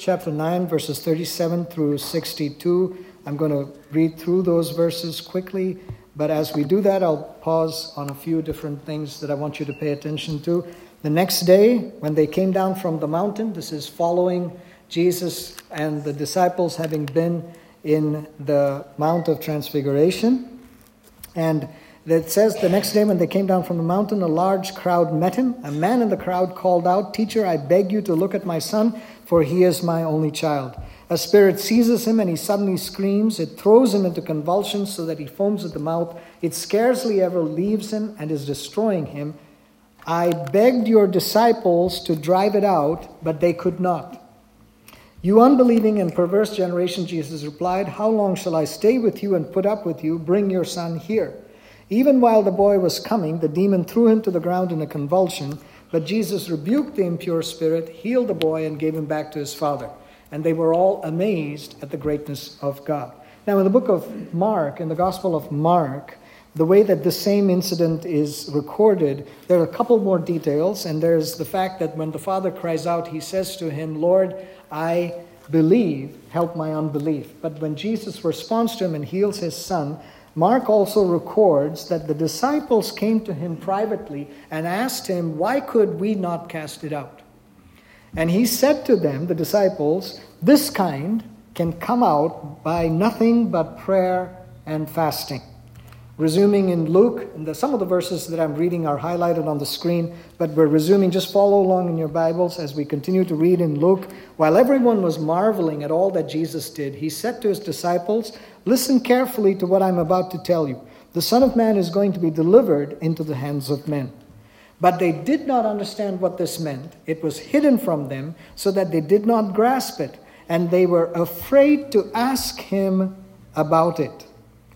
chapter 9, verses 37 through 62. I'm going to read through those verses quickly, but as we do that, I'll pause on a few different things that I want you to pay attention to. The next day, when they came down from the mountain, this is following Jesus and the disciples having been in the Mount of Transfiguration. And it says, the next day when they came down from the mountain, a large crowd met him. A man in the crowd called out, "Teacher, I beg you to look at my son, for he is my only child. A spirit seizes him and he suddenly screams. It throws him into convulsions so that he foams at the mouth. It scarcely ever leaves him and is destroying him. I begged your disciples to drive it out, but they could not." "You unbelieving and perverse generation," Jesus replied, "how long shall I stay with you and put up with you? Bring your son here." Even while the boy was coming, the demon threw him to the ground in a convulsion, but Jesus rebuked the impure spirit, healed the boy, and gave him back to his father. And they were all amazed at the greatness of God. Now, in the book of Mark, in the Gospel of Mark, the way that the same incident is recorded, there are a couple more details, and there's the fact that when the father cries out, he says to him, "Lord, I believe, help my unbelief." But when Jesus responds to him and heals his son, Mark also records that the disciples came to him privately and asked him, "Why could we not cast it out?" And he said to them, the disciples, "This kind can come out by nothing but prayer and fasting." Resuming in Luke, and some of the verses that I'm reading are highlighted on the screen, but we're resuming. Just follow along in your Bibles as we continue to read in Luke. While everyone was marveling at all that Jesus did, he said to his disciples, "Listen carefully to what I'm about to tell you. The Son of Man is going to be delivered into the hands of men." But they did not understand what this meant. It was hidden from them so that they did not grasp it, and they were afraid to ask him about it.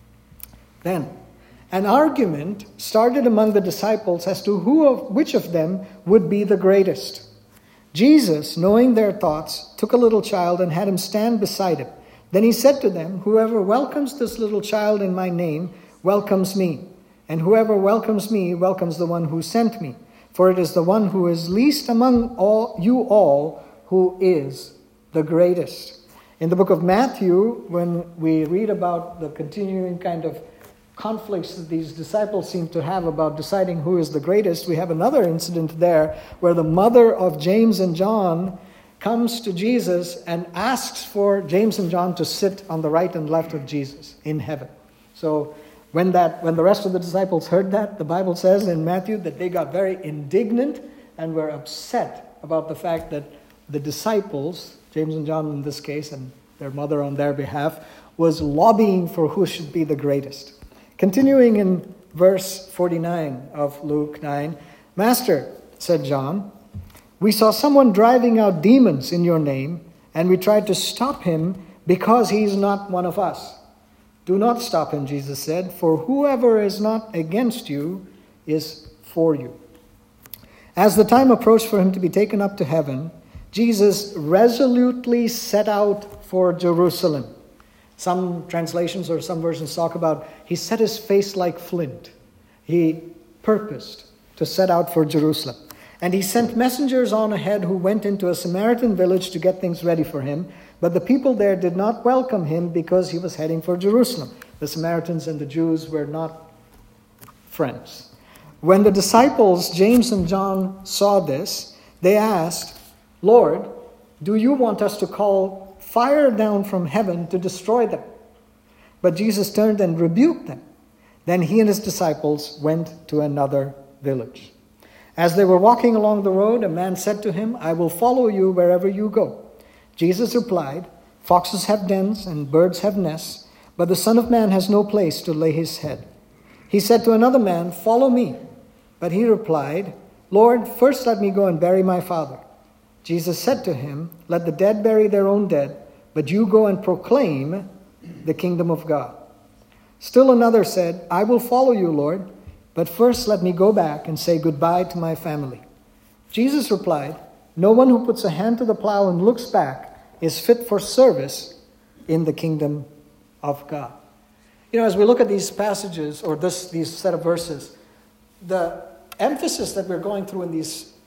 Then an argument started among the disciples as to which of them would be the greatest. Jesus, knowing their thoughts, took a little child and had him stand beside him. Then he said to them, "Whoever welcomes this little child in my name welcomes me, and whoever welcomes me welcomes the one who sent me. For it is the one who is least among you all who is the greatest." In the book of Matthew, when we read about the continuing kind of conflicts that these disciples seem to have about deciding who is the greatest, we have another incident there where the mother of James and John comes to Jesus and asks for James and John to sit on the right and left of Jesus in heaven. So when the rest of the disciples heard that, the Bible says in Matthew that they got very indignant and were upset about the fact that the disciples, James and John in this case, and their mother on their behalf, was lobbying for who should be the greatest. Continuing in verse 49 of Luke 9, "Master," said John, "we saw someone driving out demons in your name, and we tried to stop him because he is not one of us." "Do not stop him," Jesus said, "for whoever is not against you is for you." As the time approached for him to be taken up to heaven, Jesus resolutely set out for Jerusalem. Some translations or some versions talk about he set his face like flint. He purposed to set out for Jerusalem. And he sent messengers on ahead who went into a Samaritan village to get things ready for him. But the people there did not welcome him because he was heading for Jerusalem. The Samaritans and the Jews were not friends. When the disciples, James and John, saw this, they asked, "Lord, do you want us to call fire down from heaven to destroy them?" But Jesus turned and rebuked them. Then he and his disciples went to another village. As they were walking along the road, a man said to him, "I will follow you wherever you go." Jesus replied, "Foxes have dens and birds have nests, but the Son of Man has no place to lay his head." He said to another man, "Follow me." But he replied, "Lord, first let me go and bury my father." Jesus said to him, "Let the dead bury their own dead, but you go and proclaim the kingdom of God." Still another said, "I will follow you, Lord, but first let me go back and say goodbye to my family." Jesus replied, "No one who puts a hand to the plow and looks back is fit for service in the kingdom of God." You know, as we look at these passages, or these set of verses, the emphasis that we're going through in these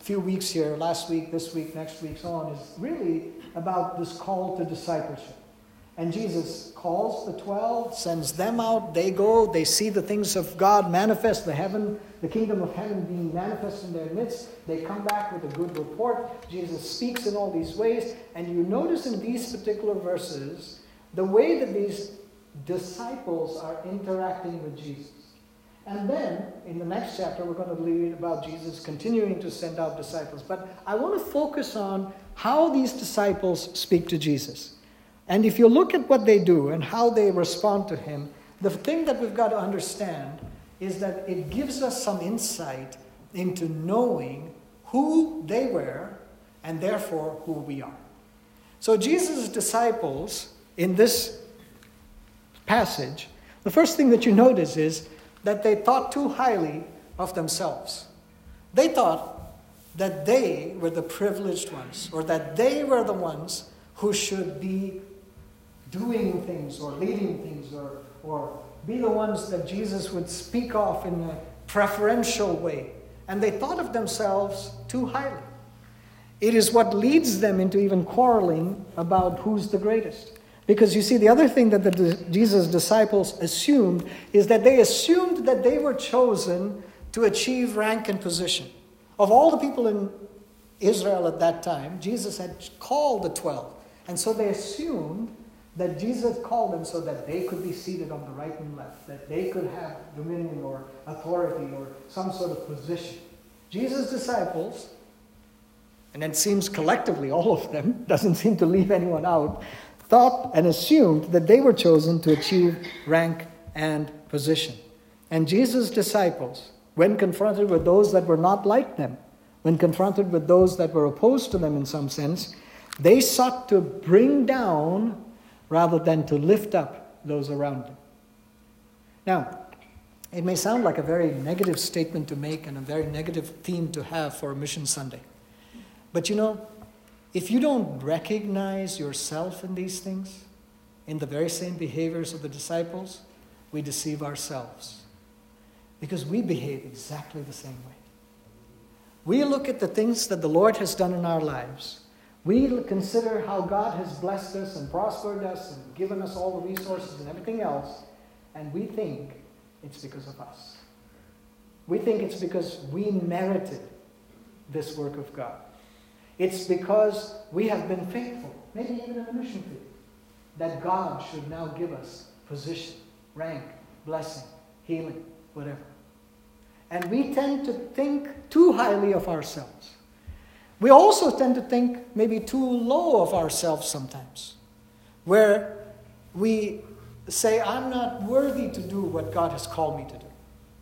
few weeks here, last week, this week, next week, so on, is really about this call to discipleship. And Jesus calls the 12, sends them out, they go, they see the things of God manifest, the kingdom of heaven being manifest in their midst. They come back with a good report. Jesus speaks in all these ways. And you notice in these particular verses, the way that these disciples are interacting with Jesus. And then, in the next chapter, we're going to read about Jesus continuing to send out disciples. But I want to focus on how these disciples speak to Jesus. And if you look at what they do and how they respond to him, the thing that we've got to understand is that it gives us some insight into knowing who they were and therefore who we are. So Jesus' disciples in this passage, the first thing that you notice is that they thought too highly of themselves. They thought that they were the privileged ones, or that they were the ones who should be doing things or leading things or be the ones that Jesus would speak of in a preferential way. And they thought of themselves too highly. It is what leads them into even quarreling about who's the greatest. Because you see, the other thing that Jesus' disciples assumed is that they assumed that they were chosen to achieve rank and position. Of all the people in Israel at that time, Jesus had called the 12. And so they assumed that Jesus called them so that they could be seated on the right and left, that they could have dominion or authority or some sort of position. Jesus' disciples, and it seems collectively all of them, doesn't seem to leave anyone out, thought and assumed that they were chosen to achieve rank and position. And Jesus' disciples, when confronted with those that were not like them, when confronted with those that were opposed to them in some sense, they sought to bring down rather than to lift up those around them. Now, it may sound like a very negative statement to make and a very negative theme to have for a Mission Sunday. But you know, if you don't recognize yourself in these things, in the very same behaviors of the disciples, we deceive ourselves. Because we behave exactly the same way. We look at the things that the Lord has done in our lives. We consider how God has blessed us and prospered us and given us all the resources and everything else, and we think it's because of us. We think it's because we merited this work of God. It's because we have been faithful, maybe even in the mission field, that God should now give us position, rank, blessing, healing, whatever. And we tend to think too highly of ourselves. We also tend to think maybe too low of ourselves sometimes, where we say, I'm not worthy to do what God has called me to do.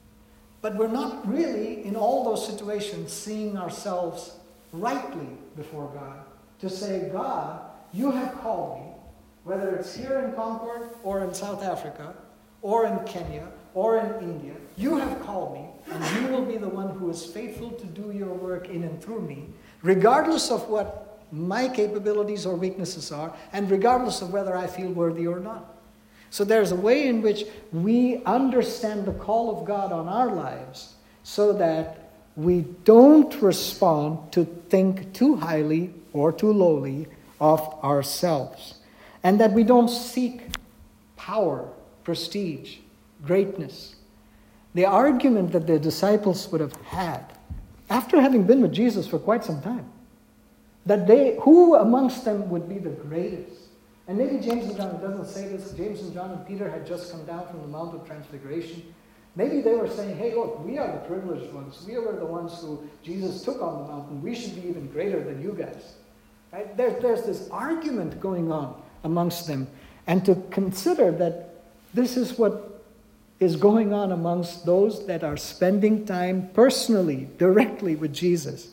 But we're not really, in all those situations, seeing ourselves rightly before God to say, God, you have called me, whether it's here in Concord or in South Africa or in Kenya or in India, you have called me and you will be the one who is faithful to do your work in and through me, regardless of what my capabilities or weaknesses are and regardless of whether I feel worthy or not. So there's a way in which we understand the call of God on our lives so that we don't respond to think too highly or too lowly of ourselves. And that we don't seek power, prestige, greatness. The argument that the disciples would have had, after having been with Jesus for quite some time, that who amongst them would be the greatest? And maybe James and John, it doesn't say this, James and John and Peter had just come down from the Mount of Transfiguration. Maybe they were saying, hey, look, we are the privileged ones. We were the ones who Jesus took on the mountain. We should be even greater than you guys. Right? There's this argument going on amongst them. And to consider that this is what is going on amongst those that are spending time personally, directly with Jesus,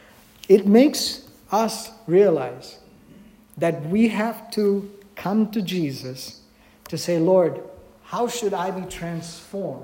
it makes us realize that we have to come to Jesus to say, Lord, how should I be transformed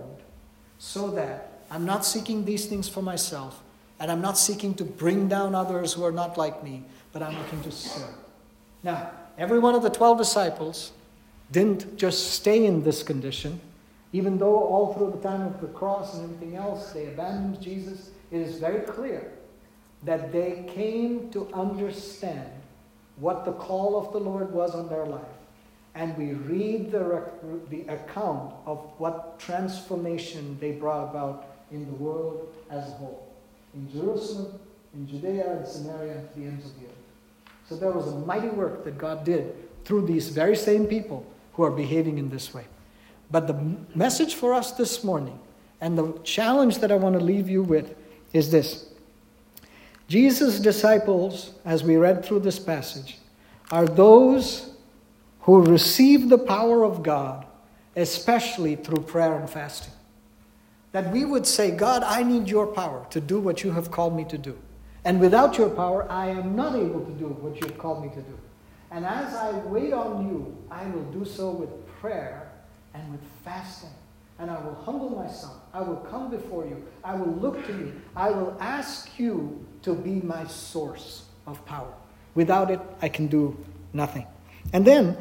so that I'm not seeking these things for myself and I'm not seeking to bring down others who are not like me, but I'm looking to serve. Now, every one of the 12 disciples didn't just stay in this condition. Even though all through the time of the cross and everything else, they abandoned Jesus, it is very clear that they came to understand what the call of the Lord was on their life. And we read the account of what transformation they brought about in the world as a whole. In Jerusalem, in Judea, and Samaria, and to the ends of the earth. So there was a mighty work that God did through these very same people who are behaving in this way. But the message for us this morning, and the challenge that I want to leave you with, is this. Jesus' disciples, as we read through this passage, are those who receive the power of God, especially through prayer and fasting. That we would say, God, I need your power to do what you have called me to do. And without your power, I am not able to do what you have called me to do. And as I wait on you, I will do so with prayer and with fasting. And I will humble myself. I will come before you. I will look to you. I will ask you to be my source of power. Without it, I can do nothing. And then,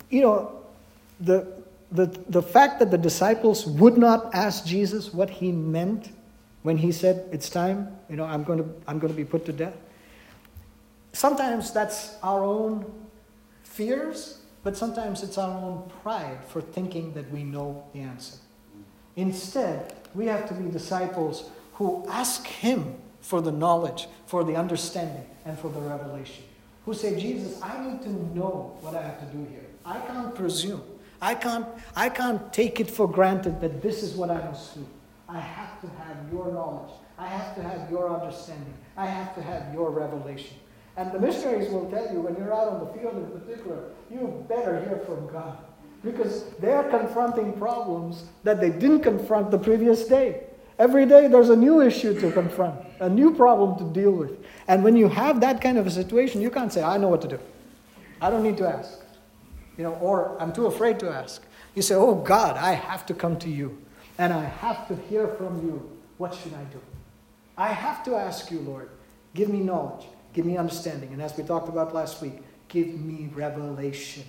the fact that the disciples would not ask Jesus what he meant when he said, it's time, I'm going to be put to death. Sometimes that's our own fears, but sometimes it's our own pride for thinking that we know the answer. Instead, we have to be disciples who ask him for the knowledge, for the understanding, and for the revelation. Who say, Jesus, I need to know what I have to do here. I can't presume. I can't take it for granted that this is what I must do. I have to have your knowledge. I have to have your understanding. I have to have your revelation. And the missionaries will tell you, when you're out on the field in particular, you better hear from God. Because they're confronting problems that they didn't confront the previous day. Every day there's a new issue to confront, a new problem to deal with. And when you have that kind of a situation, you can't say, I know what to do. I don't need to ask. Or I'm too afraid to ask. You say, oh God, I have to come to you. And I have to hear from you. What should I do? I have to ask you, Lord, give me knowledge, give me understanding. And as we talked about last week, give me revelation.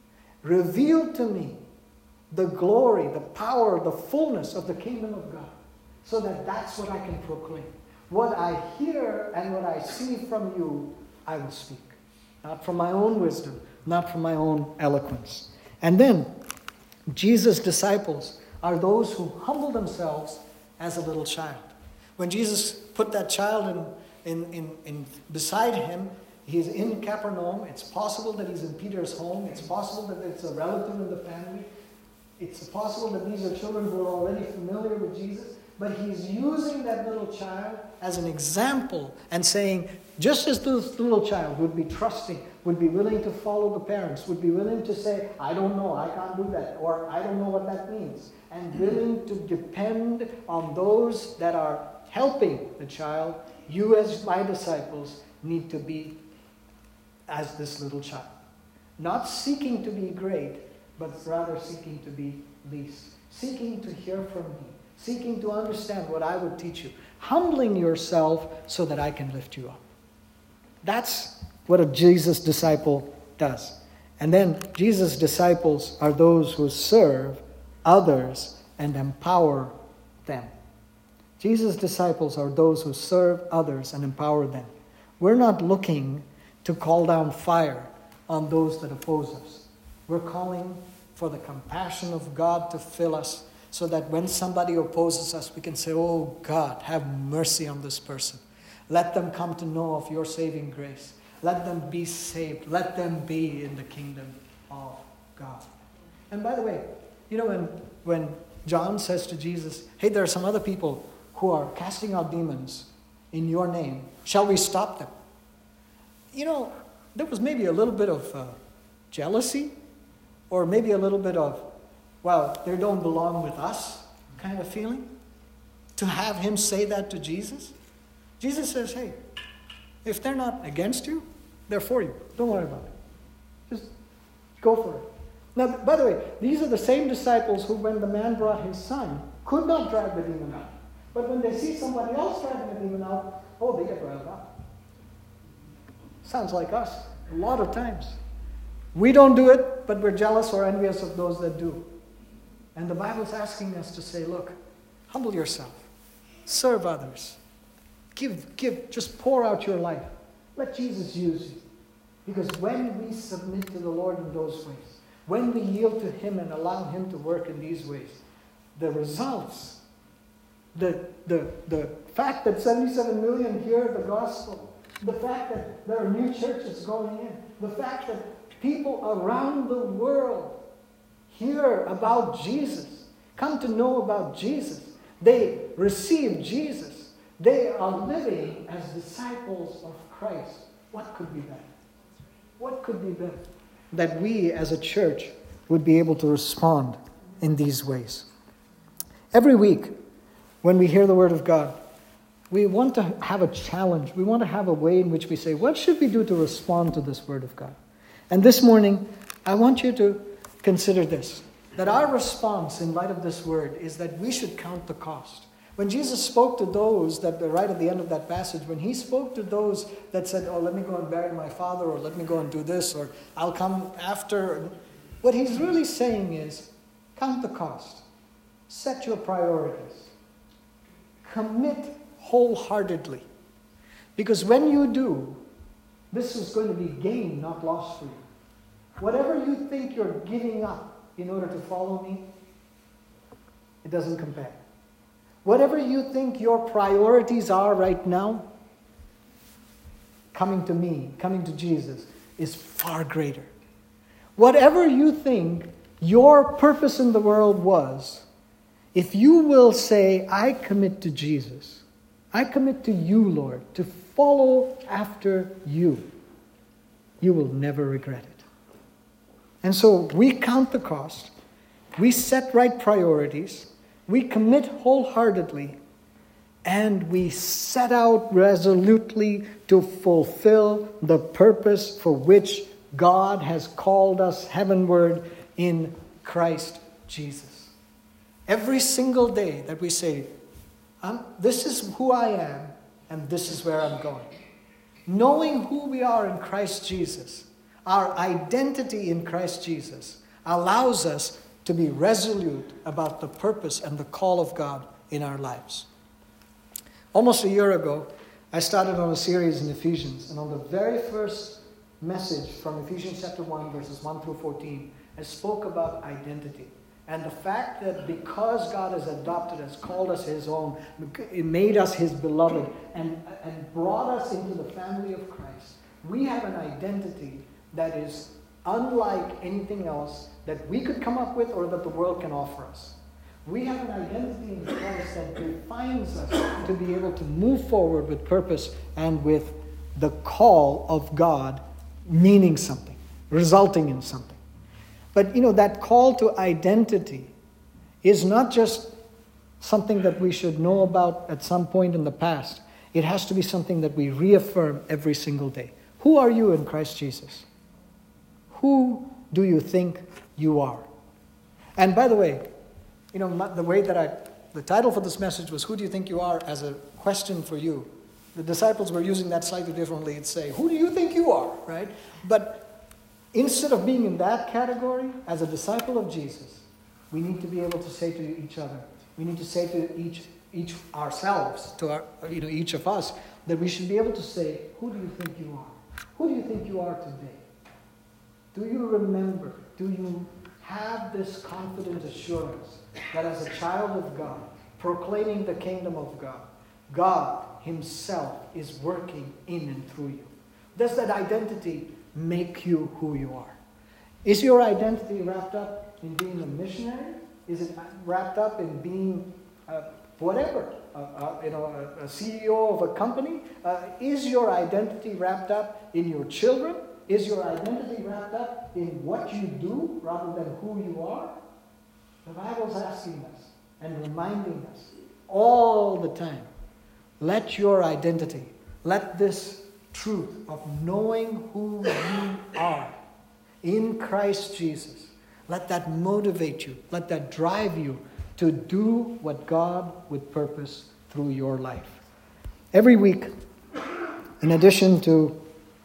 Reveal to me the glory, the power, the fullness of the kingdom of God. So that that's what I can proclaim. What I hear and what I see from you, I will speak. Not from my own wisdom, not from my own eloquence. And then, Jesus' disciples are those who humble themselves as a little child. When Jesus put that child in beside him, he's in Capernaum. It's possible that he's in Peter's home. It's possible that it's a relative in the family. It's possible that these are children who are already familiar with Jesus. But he's using that little child as an example and saying, just as this little child would be trusting, would be willing to follow the parents, would be willing to say, I don't know, I can't do that, or I don't know what that means, and willing to depend on those that are helping the child, you as my disciples need to be as this little child. Not seeking to be great, but rather seeking to be least. Seeking to hear from me. Seeking to understand what I would teach you. Humbling yourself so that I can lift you up. That's what a Jesus disciple does. And then Jesus' disciples are those who serve others and empower them. Jesus' disciples are those who serve others and empower them. We're not looking to call down fire on those that oppose us. We're calling for the compassion of God to fill us, so that when somebody opposes us, we can say, oh God, have mercy on this person. Let them come to know of your saving grace. Let them be saved. Let them be in the kingdom of God. And by the way, when John says to Jesus, hey, there are some other people who are casting out demons in your name. Shall we stop them? There was maybe a little bit of jealousy, or maybe a little bit of, well, they don't belong with us kind of feeling. To have him say that to Jesus. Jesus says, hey, if they're not against you, they're for you. Don't worry about it. Just go for it. Now, by the way, these are the same disciples who, when the man brought his son, could not drive the demon out. But when they see somebody else driving the demon out, they get riled up. Sounds like us a lot of times. We don't do it, but we're jealous or envious of those that do. And the Bible's asking us to say, look, humble yourself. Serve others. Give, just pour out your life. Let Jesus use you. Because when we submit to the Lord in those ways, when we yield to Him and allow Him to work in these ways, the results, the fact that 77 million hear the gospel, the fact that there are new churches going in, the fact that people around the world hear about Jesus, come to know about Jesus, they receive Jesus, they are living as disciples of Christ. What could be better? What could be better? That we as a church would be able to respond in these ways. Every week, when we hear the Word of God, we want to have a challenge. We want to have a way in which we say, what should we do to respond to this Word of God? And this morning, I want you to consider this, that our response in light of this Word is that we should count the cost. When Jesus spoke to those that, right at the end of that passage, when He spoke to those that said, oh, let me go and bury my father, or let me go and do this, or I'll come after, what He's really saying is, count the cost. Set your priorities. Commit wholeheartedly. Because when you do, this is going to be gain, not loss for you. Whatever you think you're giving up in order to follow me, it doesn't compare. Whatever you think your priorities are right now, coming to me, coming to Jesus, is far greater. Whatever you think your purpose in the world was, if you will say, I commit to Jesus, I commit to you, Lord, to follow after you, you will never regret it. And so we count the cost, we set right priorities, we commit wholeheartedly, and we set out resolutely to fulfill the purpose for which God has called us heavenward in Christ Jesus. Every single day that we say, this is who I am, and this is where I'm going. Knowing who we are in Christ Jesus, our identity in Christ Jesus, allows us to be resolute about the purpose and the call of God in our lives. Almost a year ago, I started on a series in Ephesians, and on the very first message from Ephesians chapter 1, verses 1 through 14, I spoke about identity. And the fact that because God has adopted us, called us His own, it made us His beloved, and brought us into the family of Christ, we have an identity that is unlike anything else that we could come up with or that the world can offer us. We have an identity in Christ that defines us to be able to move forward with purpose and with the call of God meaning something, resulting in something. But that call to identity is not just something that we should know about at some point in the past. It has to be something that we reaffirm every single day. Who are you in Christ Jesus? Who do you think you are? And by the way, the way that the title for this message was, who do you think you are, as a question for you. The disciples were using that slightly differently. It'd say, who do you think you are, right? But instead of being in that category, as a disciple of Jesus, we need to be able to say to each other, we need to say to each ourselves, to each of us, that we should be able to say, who do you think you are? Who do you think you are today? Do you remember? Do you have this confident assurance that as a child of God, proclaiming the kingdom of God, God Himself is working in and through you? Does that identity make you who you are? Is your identity wrapped up in being a missionary? Is it wrapped up in being whatever? A CEO of a company? Is your identity wrapped up in your children? Is your identity wrapped up in what you do rather than who you are? The Bible's asking us and reminding us all the time, let your identity, let this truth of knowing who you are in Christ Jesus, let that motivate you, let that drive you to do what God would purpose through your life. Every week, in addition to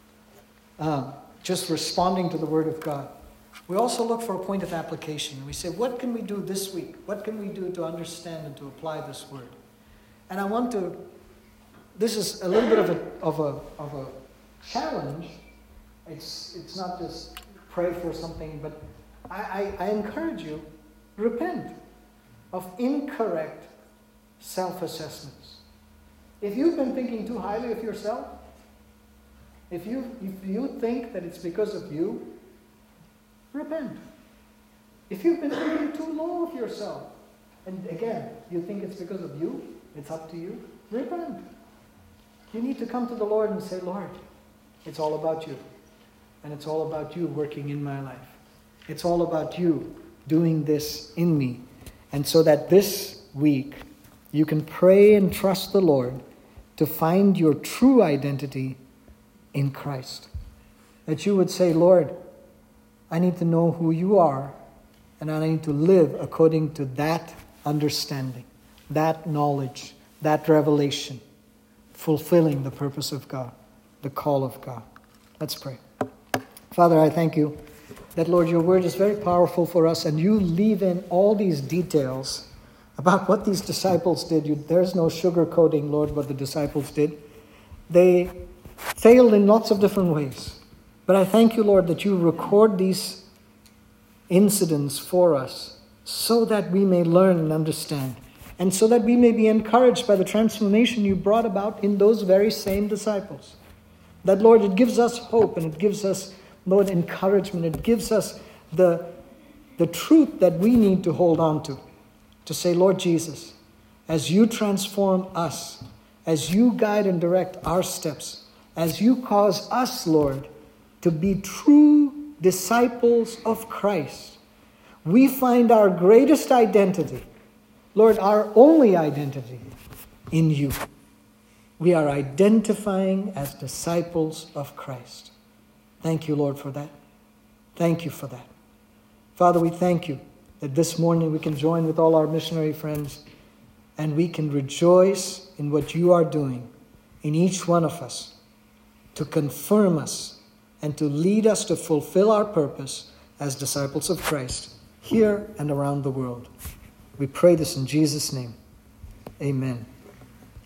just responding to the Word of God, we also look for a point of application. We say, what can we do this week? What can we do to understand and to apply this Word? And I want to this is a little bit of a challenge. It's not just pray for something, but I encourage you, repent of incorrect self-assessments. If you've been thinking too highly of yourself, if you think that it's because of you, repent. If you've been thinking too low of yourself, and again, you think it's because of you, it's up to you, repent. You need to come to the Lord and say, Lord, it's all about you. And it's all about you working in my life. It's all about you doing this in me. And so that this week, you can pray and trust the Lord to find your true identity in Christ. That you would say, Lord, I need to know who you are, and I need to live according to that understanding, that knowledge, that revelation, fulfilling the purpose of God, the call of God. Let's pray. Father, I thank you that, Lord, your word is very powerful for us, and you leave in all these details about what these disciples did. There's no sugarcoating, Lord, what the disciples did. They failed in lots of different ways. But I thank you, Lord, that you record these incidents for us so that we may learn and understand, and so that we may be encouraged by the transformation you brought about in those very same disciples. That, Lord, it gives us hope, and it gives us, Lord, encouragement. It gives us the truth that we need to hold on to say, Lord Jesus, as you transform us, as you guide and direct our steps, as you cause us, Lord, to be true disciples of Christ, we find our greatest identity, Lord, our only identity in you. We are identifying as disciples of Christ. Thank you, Lord, for that. Thank you for that. Father, we thank you that this morning we can join with all our missionary friends and we can rejoice in what you are doing in each one of us to confirm us and to lead us to fulfill our purpose as disciples of Christ here and around the world. We pray this in Jesus' name. Amen.